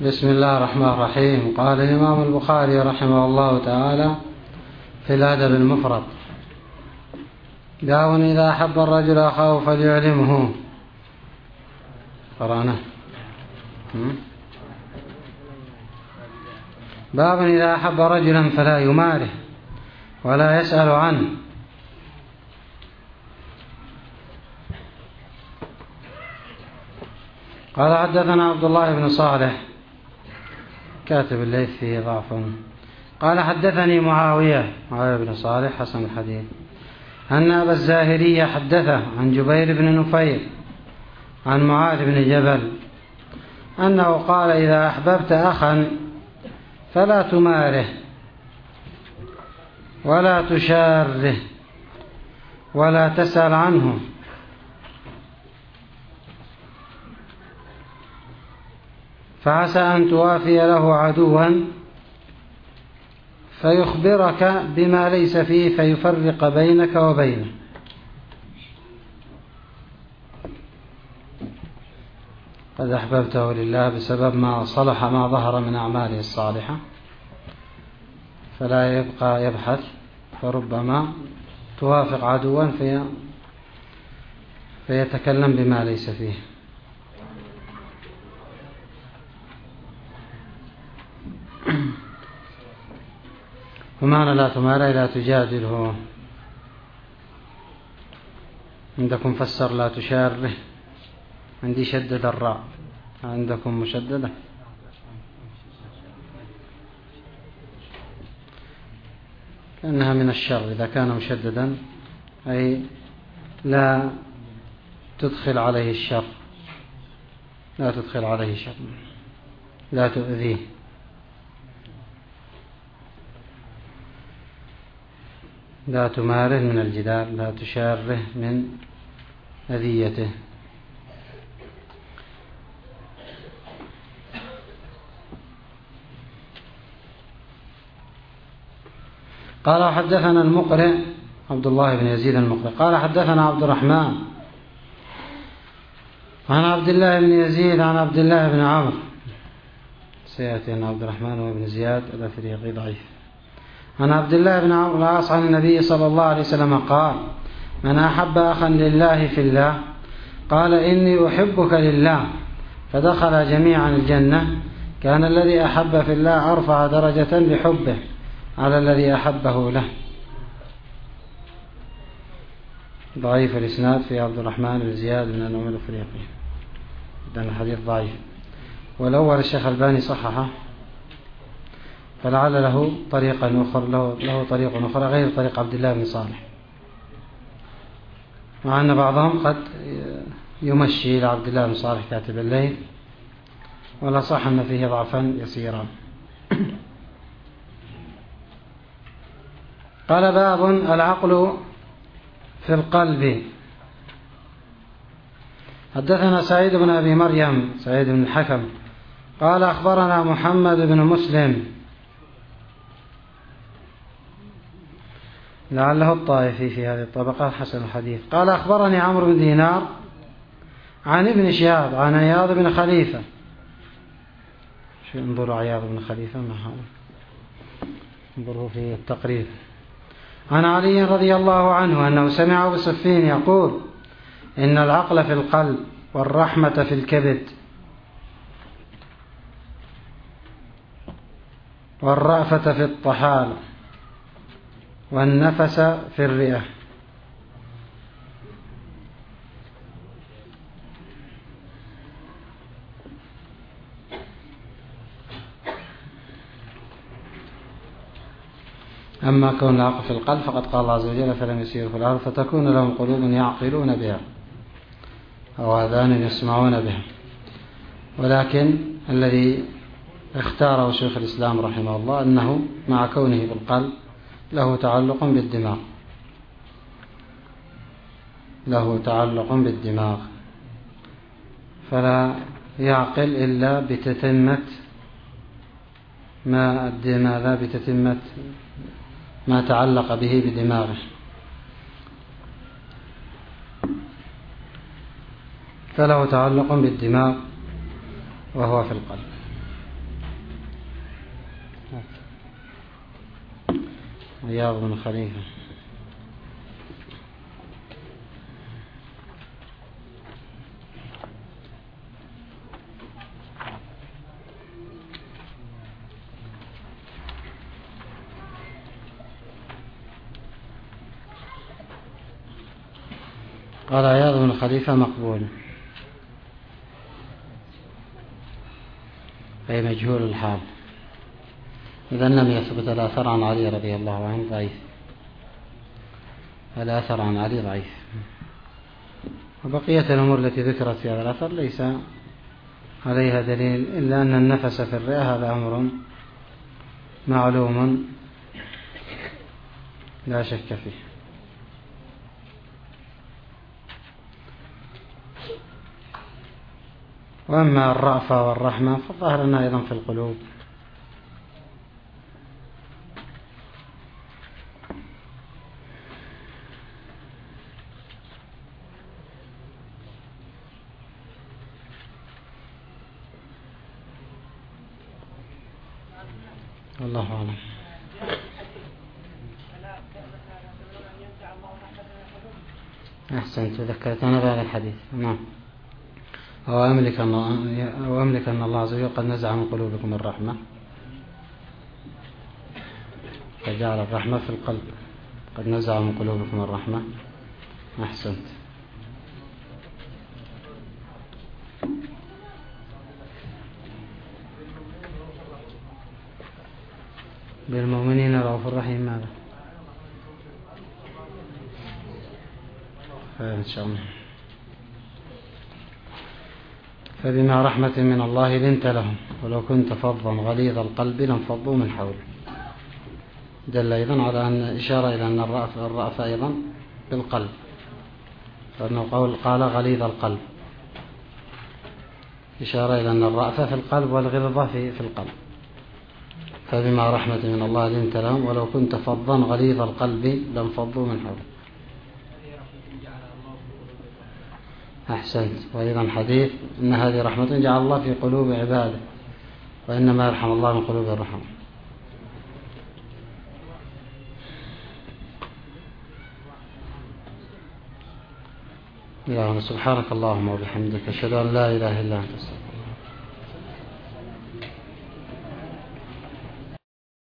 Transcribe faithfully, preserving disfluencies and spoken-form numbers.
بسم الله الرحمن الرحيم. قال الإمام البخاري رحمه الله تعالى في الأدب المفرد: باب إذا أحب الرجل أخاه فليعلمه. قرأنا. باب إذا أحب رجلا فلا يماره ولا يسأل عنه. قال حدثنا عبد الله بن صالح كاتب الليث فيه ضعف. قال حدثني معاوية معاوية بن صالح حسن الحديث أن أبا الزاهرية حدثه عن جبير بن نفير عن معاذ بن جبل أنه قال: إذا أحببت أخا فلا تماره ولا تشاره ولا تسأل عنه، فعسى أن توافي له عدوا فيخبرك بما ليس فيه فيفرق بينك وبينه. قد أحببته لله بسبب ما صلح ما ظهر من أعماله الصالحة، فلا يبقى يبحث، فربما توافق عدوا في فيتكلم بما ليس فيه. ومعنى لا تمارى لا تجادله. عندكم فسر لا تشاره، عندي شدد الراء، عندكم مشددة. كأنها من الشر إذا كان مشددا، أي لا تدخل عليه الشر، لا تدخل عليه شر، لا تؤذيه. لا تماره من الجدال، لا تشاره من أذيته. قال حدثنا المقرئ عبد الله بن يزيد المقرئ قال حدثنا عبد الرحمن عن عبد الله بن يزيد عن عبد الله بن عمرو. سيأتي أن عبد الرحمن وابن زياد الأفريقي ضعيف. عن عبد الله بن عمرو العاص عن النبي صلى الله عليه وسلم قال: من أحب أخا لله في الله قال إني أحبك لله فدخل جميعا الجنة، كان الذي أحب في الله أرفع درجة بحبه على الذي أحبه له. ضعيف الإسناد في عبد الرحمن بن زياد من الأمم الأفريقي، إذن الحديث ضعيف. والأول الشيخ الباني صححه، فلعل له طريقا أخرى له, له طريق أخرى غير طريق عبد الله بن صالح، مع أن بعضهم قد يمشي إلى عبد الله بن صالح كاتب الليث، ولا صح أن فيه ضعفا يسيرا. قال: باب العقل في القلب. حدثنا سعيد بن أبي مريم سعيد بن الحكم قال أخبرنا محمد بن مسلم لعله الطائفي في هذه الطبقة حسن الحديث. قال أخبرني عمرو بن دينار عن ابن شهاب عن عياض بن خليفة. شو انظر عياض بن خليفة ما هذا، انظروا في التقريب. عن علي رضي الله عنه أنه سمع أبو صفين يقول: إن العقل في القلب والرحمة في الكبد والرأفة في الطحال والنفس في الرئة. أما كون العقل في القلب فقد قال الله عز وجل: فلم يسيروا في الأرض فتكون لهم قلوب يعقلون بها أو آذان يسمعون بها. ولكن الذي اختاره شيخ الإسلام رحمه الله أنه مع كونه بالقلب له تعلق بالدماغ، له تعلق بالدماغ، فلا يعقل إلا بتتمة ما الدماغ بتتمة ما تعلق به بدماغه. فله تعلق بالدماغ وهو في القلب. عياض بن خليفة. قال عياض بن خليفة مقبول، أي مجهول الحال. إذا لم يثبت الأثر عن علي رضي الله عنه ضعيف، الأثر عن علي ضعيف. وبقية الأمور التي ذكرت في هذا الأثر ليس عليها دليل، إلا أن النفس في الرئة هذا أمر معلوم لا شك فيه. وأما الرأفة والرحمة فالظاهر أنها أيضا في القلوب. الله أعلم. أحسنت، ذكرتنا بهذا الحديث. نعم. أو أملك أن أو أملك أن الله عز وجل قد نزع من قلوبكم الرحمة فجعل الرحمة في القلب. قد نزع من قلوبكم الرحمة. أحسنت. بالمؤمنين رؤوف رحيم. ماذا؟ إن شاء الله. فبما رحمة من الله لنت لهم ولو كنت فظا غليظ القلب لانفضوا من حولك. دل أيضا على أن إشارة إلى أن الرأفة الرأفة أيضا بالقلب، فإنه قول قال غليظ القلب، إشارة إلى أن الرأفة في القلب والغلظة في في القلب. فبما رحمة من الله لنت لهم ولو كنت فظا غليظ القلب لانفضوا من حولك. أحسنت. وأيضا حديث إن هذه رحمة جعل الله في قلوب عباده وإنما يرحم الله من قلوب الرحم. يا سبحانك اللهم وبحمدك أشهد أن لا إله إلا أنت.